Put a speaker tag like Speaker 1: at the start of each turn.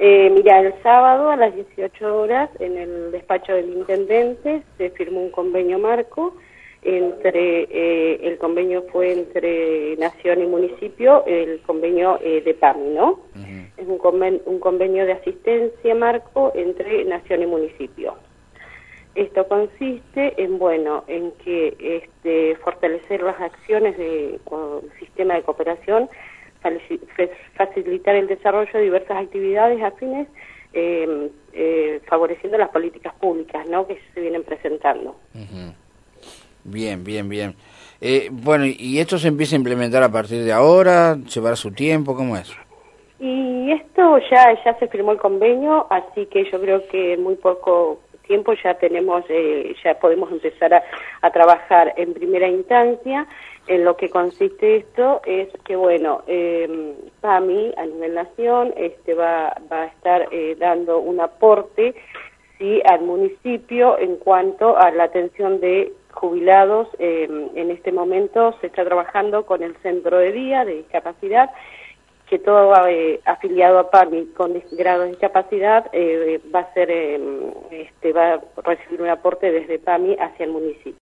Speaker 1: Mira, el sábado a las 18 horas en el despacho del intendente se firmó un convenio marco el convenio fue entre Nación y municipio, el convenio de PAMI, ¿no? Es un convenio de asistencia marco entre Nación y municipio. Esto consiste en, en que fortalecer las acciones con el sistema de cooperación, facilitar el desarrollo de diversas actividades afines, favoreciendo las políticas públicas, ¿no?, que se vienen presentando.
Speaker 2: Bien, bien, bien. Bueno, ¿y esto se empieza a implementar a partir de ahora? ¿Llevará su tiempo? ¿Cómo es?
Speaker 1: Y esto ya se firmó el convenio, así que yo creo que en muy poco tiempo ya podemos empezar a trabajar en primera instancia. En lo que consiste esto es que, PAMI a nivel nación va a estar dando un aporte, sí, al municipio en cuanto a la atención de jubilados. En este momento se está trabajando con el centro de día de discapacidad, que todo afiliado a PAMI con grado de discapacidad va a recibir un aporte desde PAMI hacia el municipio.